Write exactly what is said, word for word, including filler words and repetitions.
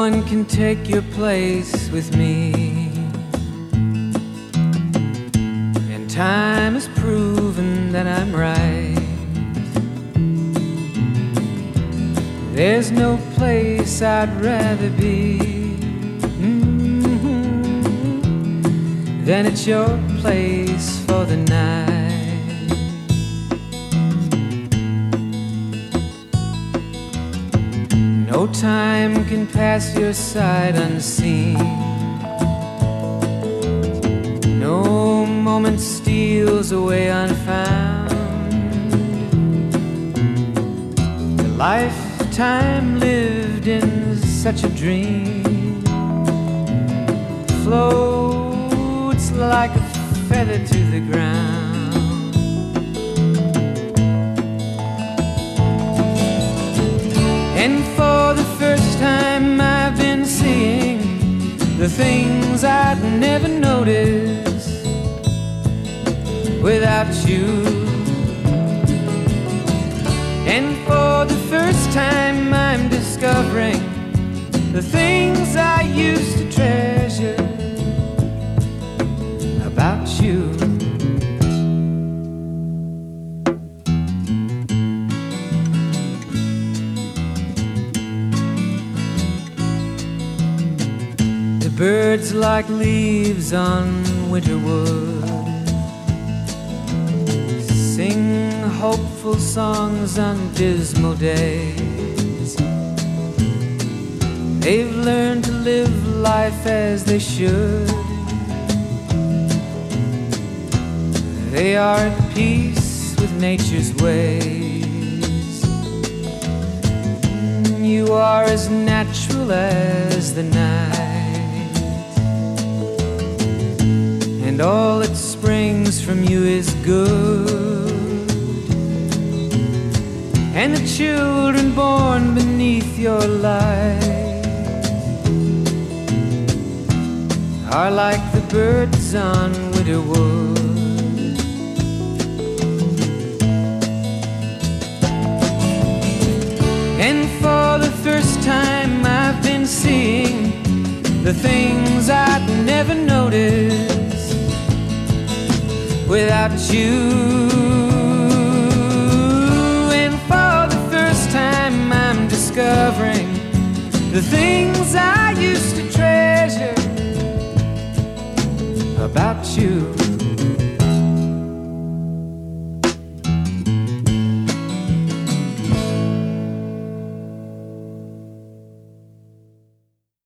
one can take your place with me. And time has proven that I'm right. There's no place I'd rather be mm-hmm, than at your place for the night. No time can pass your side unseen. No moment steals away unfound. The lifetime lived in such a dream floats like a feather to the ground. And for the first time I've been seeing the things I'd never notice without you. And for the first time I'm discovering the things I used to treasure about you. Birds like leaves on winter wood sing hopeful songs on dismal days. They've learned to live life as they should. They are at peace with nature's ways. You are as natural as the night, and all that springs from you is good. And the children born beneath your light are like the birds on winter wood. And for the first time I've been seeing the things I'd never noticed without you. And for the first time I'm discovering the things I used to treasure about you.